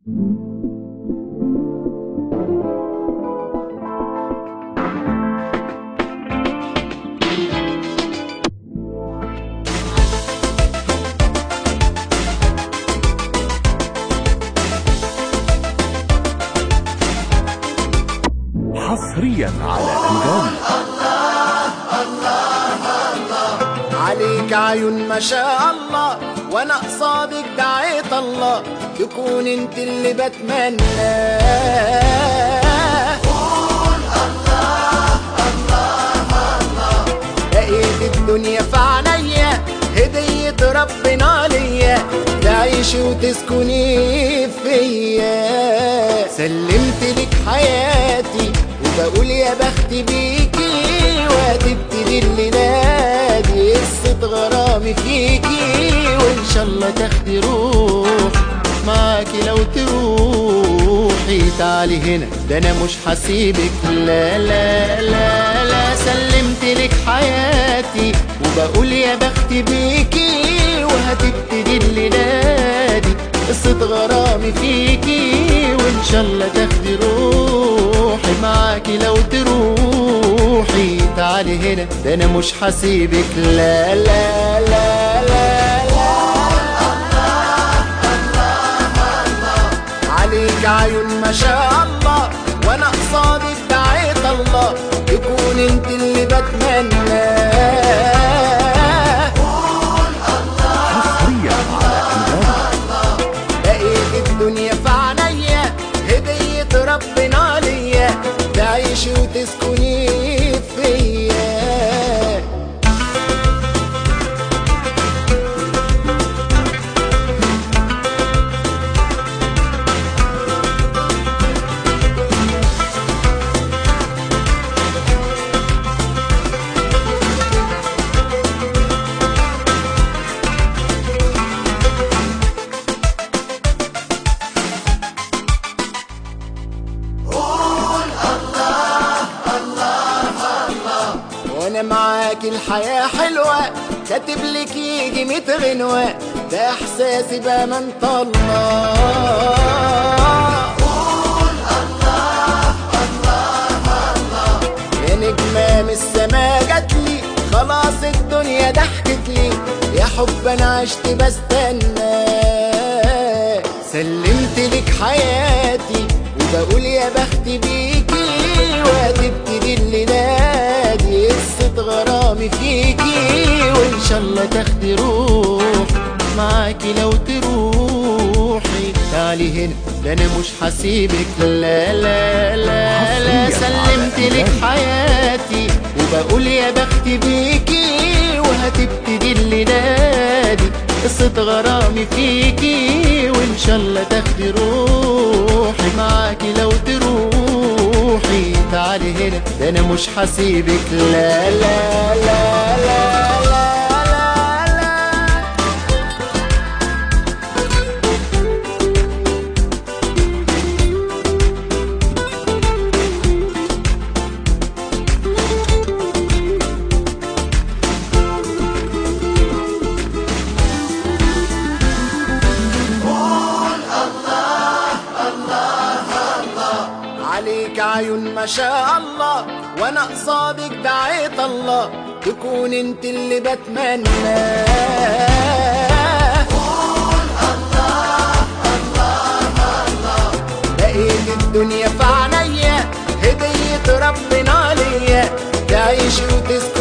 حصريا على أنغامي. عليك عيون ما شاء الله، وانا قصادك دعيت الله تكون انت اللي بتمناه. قول الله الله الله، لقيت الدنيا في عينيا هدية ربنا ليا، تعيشي وتسكني فيا. سلمت لك حياتي وبقول يا بختي بيكي، وهتبتدي الليلة دي قصة غرامي فيكي، وإن شاء الله تاخدي روح معاكي لو تروحي. تعالي هنا ده أنا مش هسيبك، لا لا لا لا. سلمت لك حياتي وبقول يا بختي بيكي، وهتبتدي الليلة دي قصة غرامي فيكي، وإن شاء الله تاخدي روحي معاكي لو تروحي. تعالي هنا ده أنا مش هسيبك، لا لا لا لا لا. عليك عيون ما شاء الله، وانا قصادك دعيت الله تكون انت اللي بتمناه. حصريا على أنغامي. لقيت الدنيا في عينيا هدية ربنا ليا، تعيشي وتسكني فيا. وانا معاكي الحياة حلوة، كاتب لك يجي 100 غنوة، ده احساسي بأمانة الله. قول الله الله الله، يا نجمة من السما جاتلي، خلاص الدنيا ضحكت لي، يا حب انا عشت بستنى. سلمت لك حياتي وبقول يا بختي بيكي، وهتبتدي الليلة دي قصة غرامي فيكي، وإن شاء الله تاخدي روح معاكي لو تروحي. تعالي هنا ده أنا مش هسيبك، لا لا لا لا. سلمت لك حياتي وبقول يا بختي بيكي، وهتبتدي الليلة دي قصة غرامي فيكي، وإن شاء الله تاخدي روحي معاكي لو تروحي. تعالي هنا ده أنا مش هسيبك، لا لا لا لا لا لا لا. عليك عيون ما شاء الله، وانا قصادك دعيت الله تكون انت اللي بتمناه. قول الله الله الله، لقيت الدنيا في عينيا هدية ربنا ليا، تعيشي وتسكني